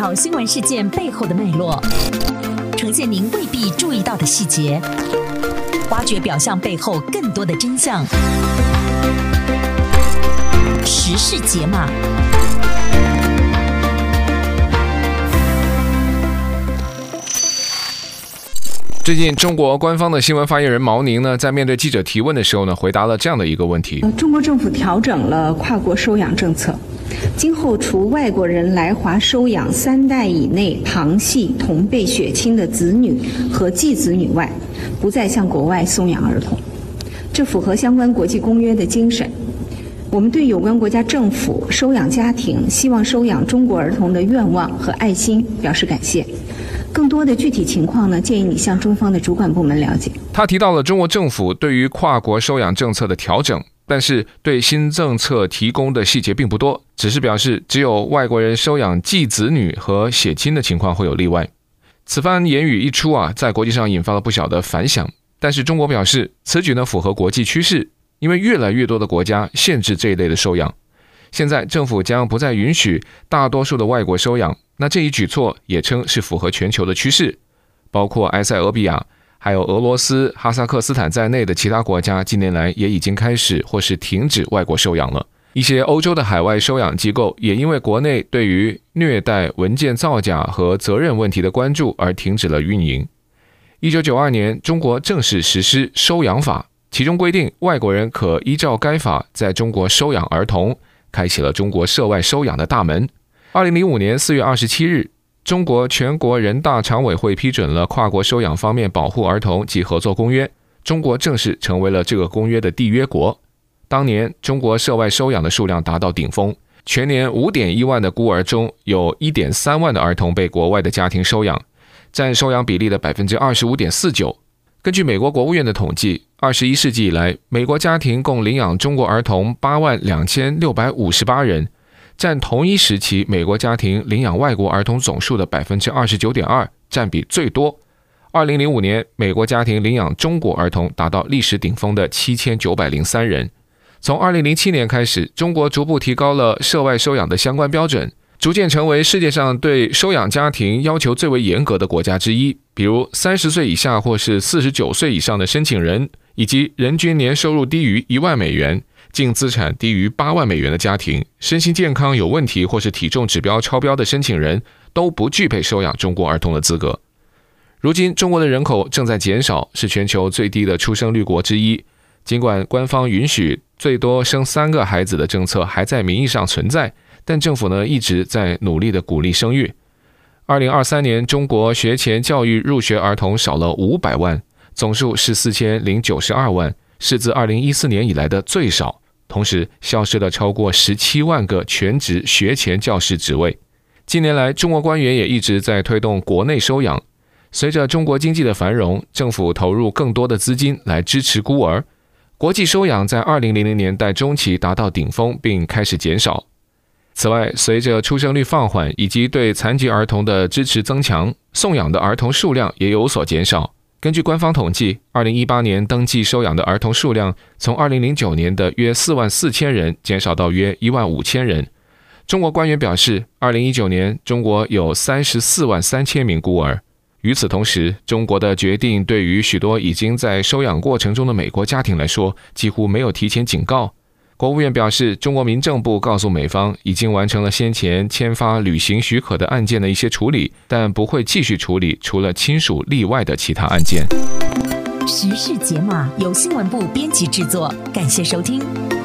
条新闻事件背后的脉络，呈现您未必注意到的细节，挖掘表象背后更多的真相。时事解码。 最近，中国官方的新闻发言人毛宁呢，在面对记者提问的时候呢，回答了这样的一个问题： 中国政府调整了跨国收养政策，今后除外国人来华收养3代以内旁系同辈血亲的子女和继子女外，不再向国外送养儿童。这符合相关国际公约的精神。我们对有关国家政府收养家庭希望收养中国儿童的愿望和爱心表示感谢。更多的具体情况呢，建议你向中方的主管部门了解。 他提到了中国政府对于跨国收养政策的调整，但是对新政策提供的细节并不多，只是表示只有外国人收养继子女和血亲的情况会有例外。此番言语一出在国际上引发了不小的反响，但是中国表示此举呢符合国际趋势，因为越来越多的国家限制这一类的收养。现在政府将不再允许大多数的外国收养，那这一举措也称是符合全球的趋势，包括埃塞俄比亚、还有俄罗斯、哈萨克斯坦在内的其他国家近年来也已经开始或是停止外国收养了。一些欧洲的海外收养机构也因为国内对于虐待、文件造假和责任问题的关注而停止了运营。1992年，中国正式实施收养法，其中规定外国人可依照该法在中国收养儿童，开启了中国涉外收养的大门。2005年4月27日，中国全国人大常委会批准了跨国收养方面保护儿童及合作公约，中国正式成为了这个公约的缔约国。当年中国涉外收养的数量达到顶峰，全年 5.1 万的孤儿中有 1.3 万的儿童被国外的家庭收养，占收养比例的 25.49%。 根据美国国务院的统计，21世纪以来，美国家庭共领养中国儿童82658人，占同一时期美国家庭领养外国儿童总数的 29.2%， 占比最多。2005年，美国家庭领养中国儿童达到历史顶峰的7903人。从2007年开始，中国逐步提高了涉外收养的相关标准，逐渐成为世界上对收养家庭要求最为严格的国家之一。比如30岁以下或是49岁以上的申请人，以及人均年收入低于1万美元、净资产低于8万美元的家庭，身心健康有问题或是体重指标超标的申请人，都不具备收养中国儿童的资格。如今中国的人口正在减少，是全球最低的出生率国之一。尽管官方允许最多生3个孩子的政策还在名义上存在，但政府呢一直在努力的鼓励生育。2023年，中国学前教育入学儿童少了500万，总数是4092万，是自2014年以来的最少。同时，消失了超过17万个全职学前教师职位。近年来，中国官员也一直在推动国内收养。随着中国经济的繁荣，政府投入更多的资金来支持孤儿。国际收养在2000年代中期达到顶峰，并开始减少。此外，随着出生率放缓以及对残疾儿童的支持增强，送养的儿童数量也有所减少。根据官方统计，2018年登记收养的儿童数量从2009年的约44000人减少到约15000人。中国官员表示，2019年中国有343000名孤儿。与此同时，中国的决定对于许多已经在收养过程中的美国家庭来说，几乎没有提前警告。国务院表示，中国民政部告诉美方，已经完成了先前签发旅行许可的案件的一些处理，但不会继续处理除了亲属例外的其他案件。 时事解码由新闻部编辑制作，感谢收听。